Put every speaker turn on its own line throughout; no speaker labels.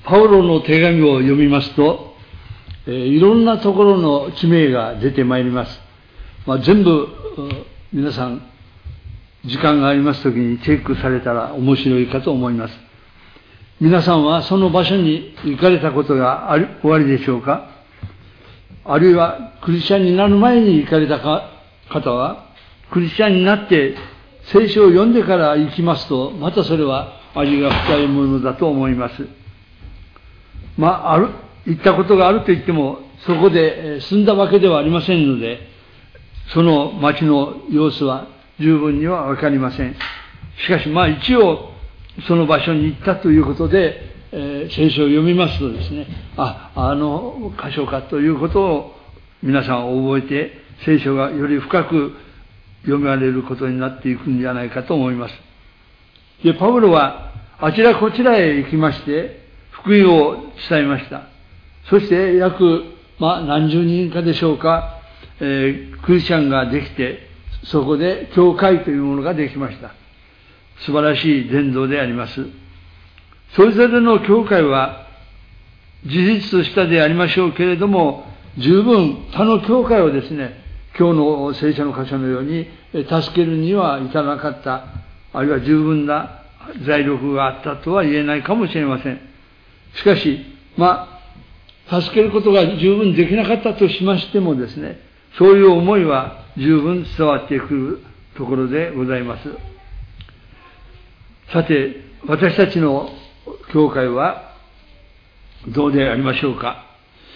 パウロの手紙を読みますと、いろんなところの地名が出てまいります。全部、皆さん、時間がありますときにチェックされたら面白いかと思います。皆さんはその場所に行かれたことがおありでしょうか？あるいはクリスチャンになる前に行かれた方は、クリスチャンになって聖書を読んでから行きますと、またそれは味が深いものだと思います。行ったことがあると言っても、そこで住んだわけではありませんので、その町の様子は十分にはわかりません。しかし一応その場所に行ったということで、聖書を読みますとですね、あの箇所かということを皆さん覚えて、聖書がより深く読まれることになっていくんじゃないかと思います。で、パウロはあちらこちらへ行きまして、福音を伝えました。そして約、何十人かでしょうか、クリスチャンができて、そこで教会というものができました。素晴らしい伝道であります。それぞれの教会は事実としたでありましょうけれども、十分他の教会をですね、今日の聖書の箇所のように助けるには至らなかった、あるいは十分な財力があったとは言えないかもしれません。しかし、助けることが十分できなかったとしましてもですね、そういう思いは十分伝わってくるところでございます。さて、私たちの教会はどうでありましょうか。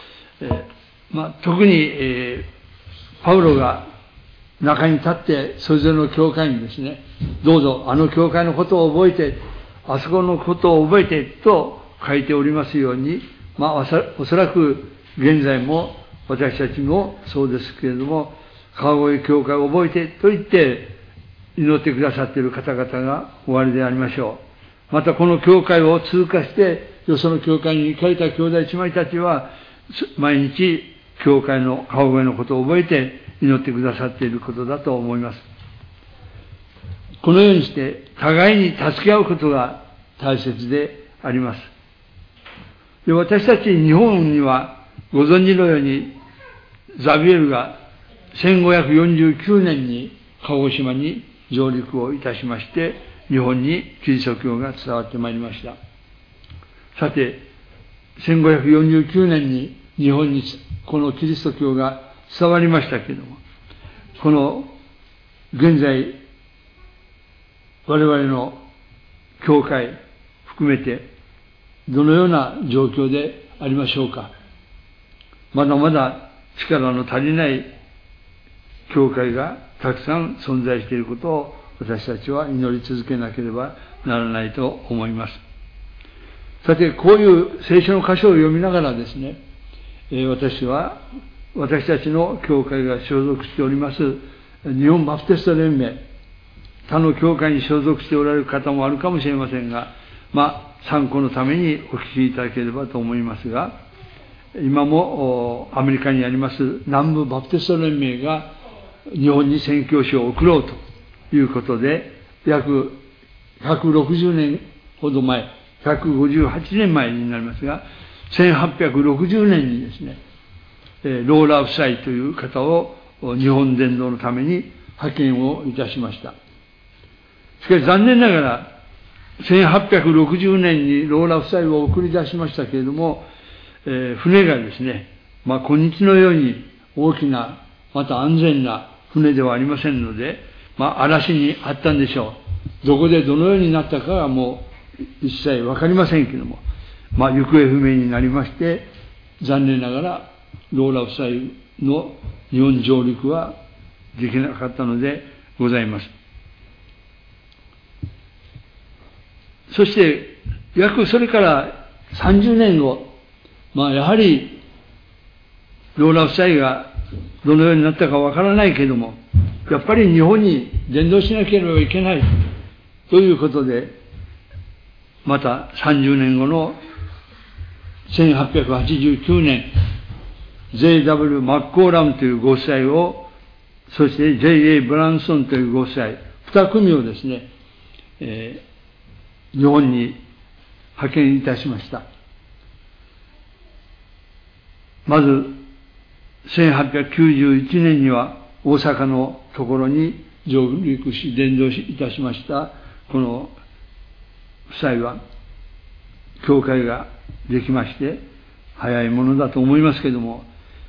特に、パウロが中に立ってそれぞれの教会にですね、どうぞあの教会のことを覚えて、あそこのことを覚えてと書いておりますように、おそらく現在も私たちもそうですけれども、川越教会を覚えてと言って祈ってくださっている方々がおありでありましょう。またこの教会を通過して、よその教会に行かれた兄弟姉妹たちは、毎日教会の川越のことを覚えて祈ってくださっていることだと思います。このようにして互いに助け合うことが大切であります。で、私たち日本にはご存知のように、ザビエルが1549年に鹿児島に上陸をいたしまして、日本にキリスト教が伝わってまいりました。さて、1549年に日本にこのキリスト教が伝わりましたけれども、この現在我々の教会含めてどのような状況でありましょうか。まだまだ力の足りない教会がたくさん存在していることを私たちは祈り続けなければならないと思います。さて、こういう聖書の箇所を読みながらですね、私たちの教会が所属しております日本バプテスト連盟、他の教会に所属しておられる方もあるかもしれませんが、参考のためにお聞きいただければと思いますが、今もアメリカにあります南部バプテスト連盟が日本に宣教師を送ろうということで、約160年ほど前、158年前になりますが、1860年にですね、ローラ夫妻という方を日本伝道のために派遣をいたしました。しかし残念ながら、1860年にローラ夫妻を送り出しましたけれども、船がですね、今日のように大きな、また安全な船ではありませんので、嵐にあったんでしょう。どこでどのようになったかはもう一切わかりませんけれども、行方不明になりまして、残念ながらローラ夫妻の日本上陸はできなかったのでございます。そしてそれから30年後、やはりローラ夫妻がどのようになったかわからないけれども、やっぱり日本に伝道しなければいけないということで、また30年後の1889年、J.W. マッコーラムというご夫妻を、そして J.A. ブランソンというご夫妻、2組をですね、日本に派遣いたしました。 まず、1891年には大阪のところに上陸し、伝道いたしました、この夫妻は、教会ができまして、早いものだと思いますけれども、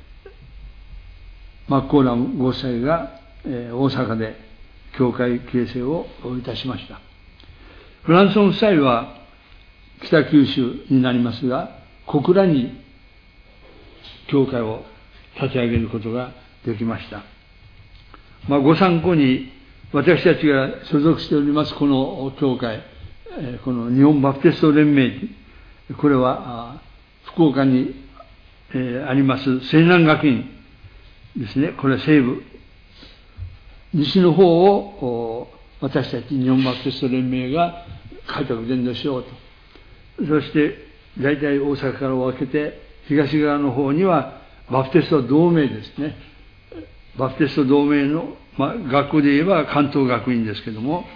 マッコーラムご夫妻が、大阪で教会形成をいたしました。フランソン夫妻は北九州になりますが、小倉に教会を立ち上げることができました。ご参考に、私たちが所属しておりますこの教会、この日本バプテスト連盟、これは福岡にあります西南学院ですね。これは西部、西の方を私たち日本バプテスト連盟が開拓伝道しようと。そして大体大阪から分けて東側の方にはバプテスト同盟ですね。バプテスト同盟の、学校で言えば関東学院ですけども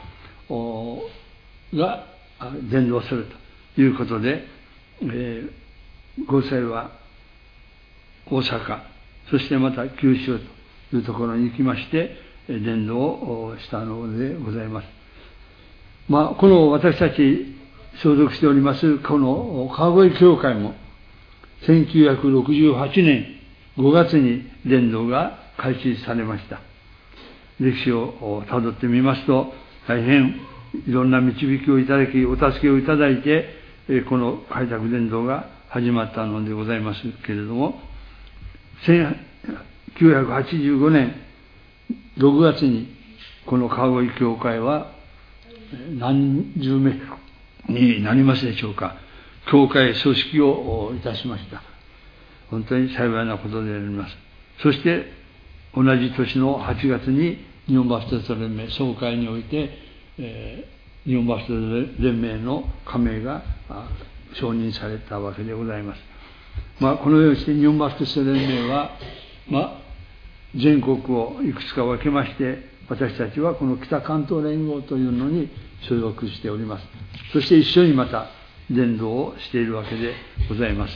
が伝道するということで、ご夫妻は大阪、そしてまた九州というところに行きまして伝道をしたのでございます。この私たち所属しておりますこの川越教会も1968年5月に伝道が開始されました。歴史をたどってみますと、大変いろんな導きをいただき、お助けをいただいて、この開拓伝道が始まったのでございますけれども、1985年6月にこの川越教会は何十名になりますでしょうか、教会組織をいたしました。本当に幸いなことであります。そして同じ年の8月に日本バプテスト連盟総会において、日本バプテスト連盟の加盟が承認されたわけでございます。このようにして日本バプテスト連盟は、全国をいくつか分けまして、私たちはこの北関東連合というのに所属しております。そして一緒にまた伝道をしているわけでございます。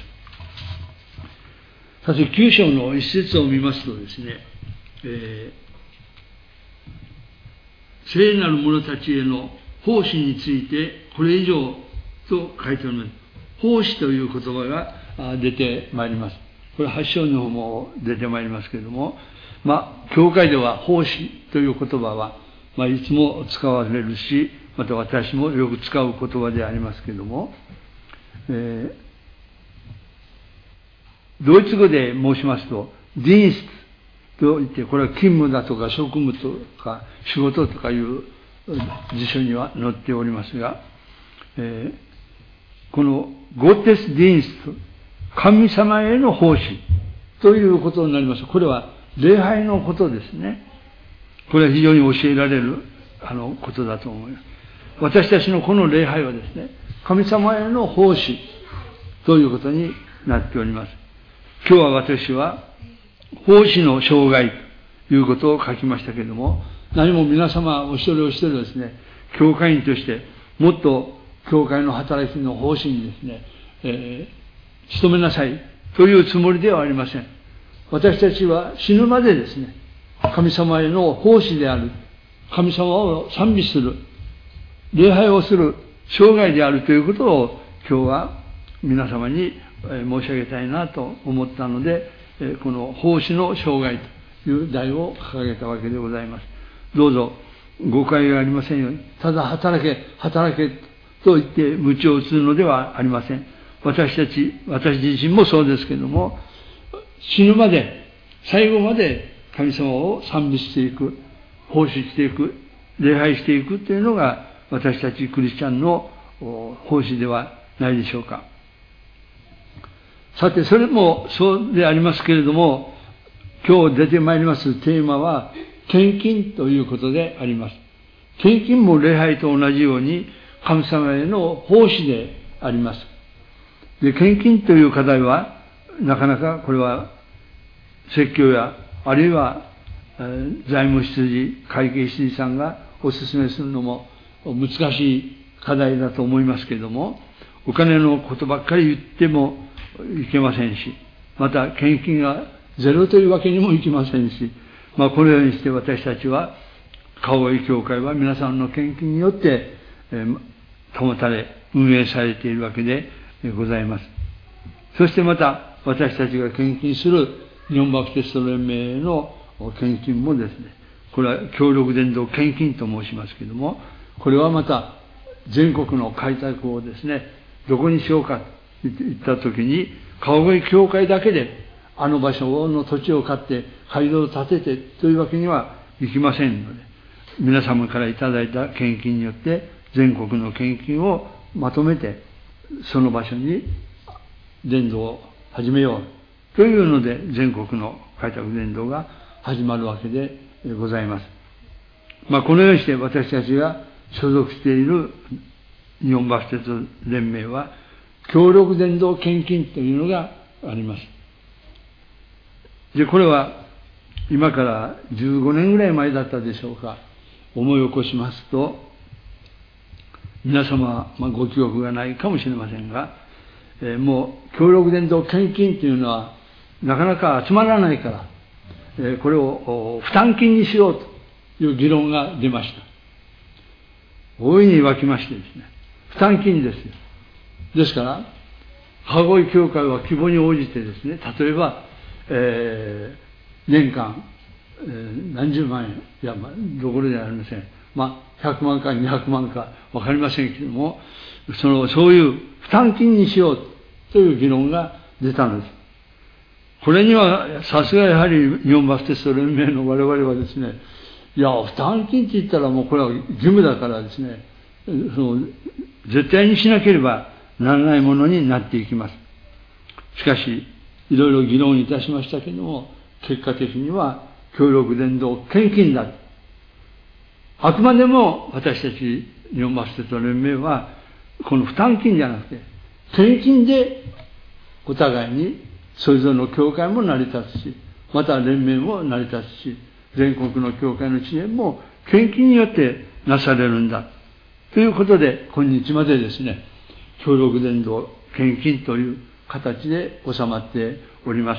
さて、9章の一節を見ますとですね、聖なる者たちへの奉仕についてこれ以上と書いております。奉仕という言葉が出てまいります。これ8章の方も出てまいりますけれども、教会では奉仕という言葉は、いつも使われるし、また私もよく使う言葉でありますけれども、ドイツ語で申しますと、ディンスと言って、これは勤務だとか職務とか仕事とかいう辞書には載っておりますが、このゴッテス・ディンスト、神様への奉仕ということになります。これは礼拝のことですね。これは非常に教えられることだと思います。私たちのこの礼拝はですね、神様への奉仕ということになっております。今日は私は奉仕の生涯ということを書きましたけれども、何も皆様お一人お一人ですね、教会員としてもっと教会の働きの奉仕にですね、努めなさいというつもりではありません。私たちは死ぬまでですね、神様への奉仕である、神様を賛美する、礼拝をする生涯であるということを今日は皆様に申し上げたいなと思ったので、この奉仕の生涯という題を掲げたわけでございます。どうぞ誤解がありませんように、ただ働けと言って鞭を打つのではありません。私自身もそうですけれども、死ぬまで、最後まで神様を賛美していく、奉仕していく、礼拝していくというのが私たちクリスチャンの奉仕ではないでしょうか。さて、それもそうでありますけれども、今日出てまいりますテーマは献金ということであります。献金も礼拝と同じように神様への奉仕であります。で、献金という課題はなかなかこれは説教やあるいは財務執事、会計執事さんがお勧めするのも難しい課題だと思いますけれども、お金のことばっかり言ってもいけませんし、 また献金がゼロというわけにもいきませんし、このようにして私たちは、川越教会は皆さんの献金によって、保たれ、運営されているわけでございます。そしてまた、私たちが献金する日本バプテスト連盟の献金もですね、これは協力伝道献金と申しますけれども、これはまた全国の開拓をですね、どこにしようかと言ったときに、川越教会だけであの場所の土地を買って街道を建ててというわけにはいきませんので、皆様からいただいた献金によって全国の献金をまとめてその場所に伝道を始めようというので、全国の開拓伝道が始まるわけでございます。このようにして私たちが所属している日本バプテスト連盟は協力伝道献金というのがあります。で、これは今から15年ぐらい前だったでしょうか。思い起こしますと、皆様はご記憶がないかもしれませんが、もう協力伝道献金というのはなかなか集まらないから、これを負担金にしようという議論が出ました。大いに沸きましてですね、負担金ですよ。ですから、川越教会は規模に応じてですね、例えば、年間、何十万円、いや、どころではありません。100万か200万かわかりませんけれども、そういう負担金にしようという議論が出たのです。これには、さすがやはり日本バプテスト連盟の我々はですね、いや、負担金って言ったらもうこれは義務だからですね、絶対にしなければならないものになっていきます。しかし、いろいろ議論いたしましたけれども、結果的には協力伝道献金だ。あくまでも私たち日本バプテスト連盟は、この負担金じゃなくて、献金でお互いにそれぞれの教会も成り立つし、また連盟も成り立つし、全国の教会の支援も献金によってなされるんだ。ということで、今日までですね、協力伝道献金という形で収まっております。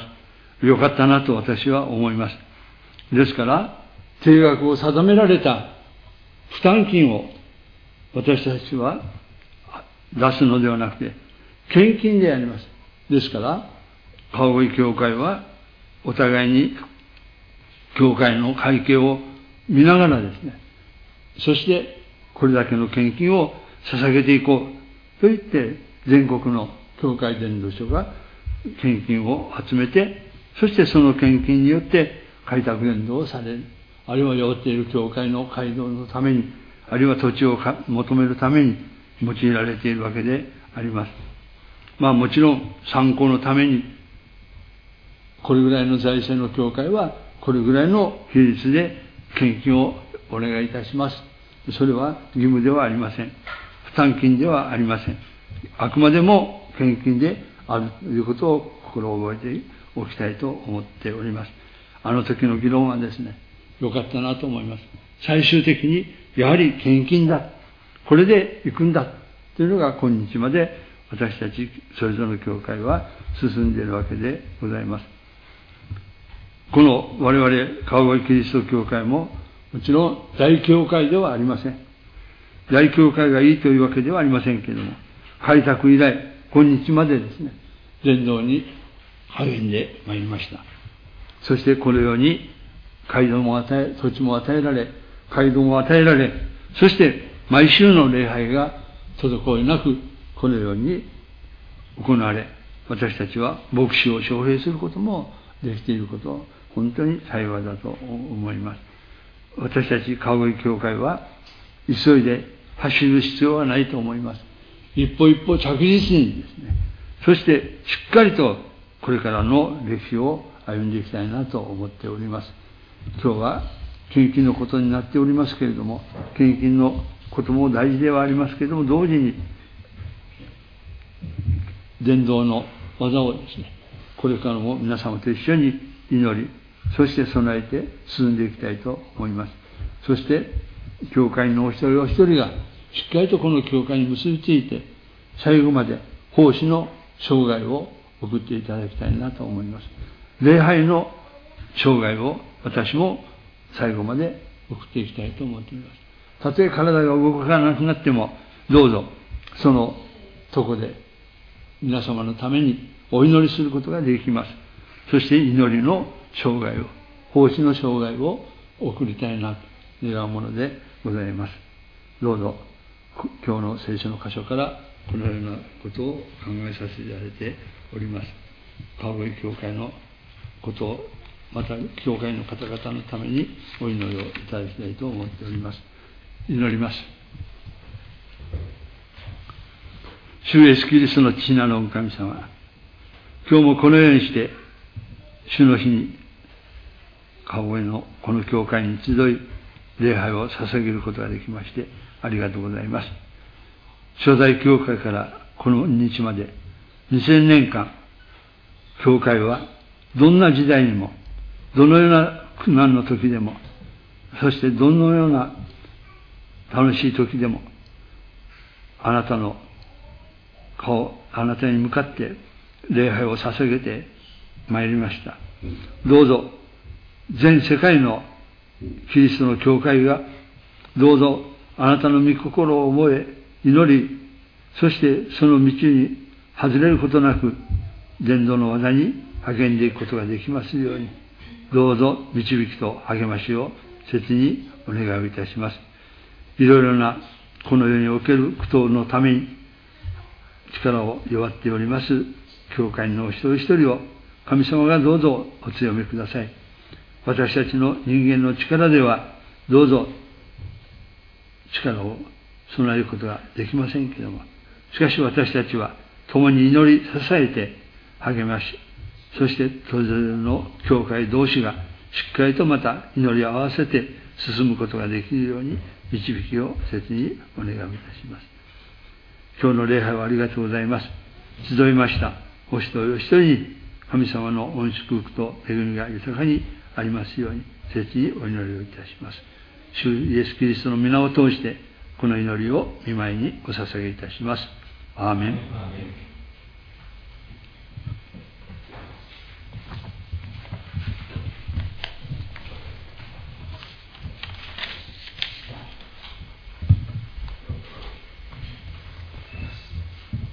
よかったなと私は思います。ですから、定額を定められた負担金を私たちは出すのではなくて、献金であります。ですから、川越教会はお互いに教会の会計を見ながらですね、そしてこれだけの献金を捧げていこうと言って、全国の教会伝道所が献金を集めて、そしてその献金によって開拓伝道をされる。あるいは寄っている教会の街道のために、あるいは土地を求めるために用いられているわけであります。もちろん参考のために、これぐらいの財政の教会は、これぐらいの比率で献金をお願いいたします。それは義務ではありません。負担金ではありません。あくまでも献金であるということを心を覚えておきたいと思っております。あの時の議論はですね、良かったなと思います。最終的に、やはり献金だ。これで行くんだ。というのが今日まで私たちそれぞれの教会は進んでいるわけでございます。この我々川越キリスト教会ももちろん大教会ではありません。大教会がいいというわけではありませんけれども、開拓以来今日までですね、伝道に励んでまいりました。そしてこのように街道も与え、土地も与えられ、街道も与えられ、そして毎週の礼拝が滞りなくこのように行われ、私たちは牧師を招聘することもできていることを本当に幸いだと思います。私たち川越教会は急いで走る必要はないと思います。一歩一歩着実にですね、そしてしっかりとこれからの歴史を歩んでいきたいなと思っております。今日は献金のことになっておりますけれども、献金のことも大事ではありますけれども、同時に伝道の技をですね、これからも皆様と一緒に祈り、そして備えて進んでいきたいと思います。そして教会のお一人お一人がしっかりとこの教会に結びついて、最後まで奉仕の生涯を送っていただきたいなと思います。礼拝の生涯を私も最後まで送っていきたいと思っています。たとえ体が動かなくなっても、どうぞそのとこで皆様のためにお祈りすることができます。そして祈りの生涯を、奉仕の生涯を送りたいなと願うものでございます。どうぞ今日の聖書の箇所からこのようなことを考えさせていただいております。川越教会のことを、また教会の方々のためにお祈りをいただきたいと思っております。祈ります。主イエスキリストの父なるお神様、今日もこのようにして主の日に川越のこの教会に集い礼拝を捧げることができましてありがとうございます。初代教会からこの日まで2000年間、教会はどんな時代にも、どのような苦難の時でも、そしてどのような楽しい時でも、あなたの顔、あなたに向かって礼拝を捧げてまいりました。どうぞ全世界のキリストの教会がどうぞあなたの御心を覚え祈り、そしてその道に外れることなく伝道の技に励んでいくことができますように、どうぞ導きと励ましを切にお願いをいたします。いろいろなこの世における苦闘のために力を弱っております教会の一人一人を神様がどうぞお強めください。私たちの人間の力ではどうぞ力を備えることができませんけれども、しかし私たちは共に祈り支えて励まし、そしてそれぞれの教会同士がしっかりとまた祈りを合わせて進むことができるように導きを切にお願いいたします。今日の礼拝をありがとうございます。集いましたお一人お一人に神様の恩祝福と恵みが豊かにありますように切にお祈りをいたします。主イエス・キリストの皆を通してこの祈りを御前にお捧げいたします。アーメン。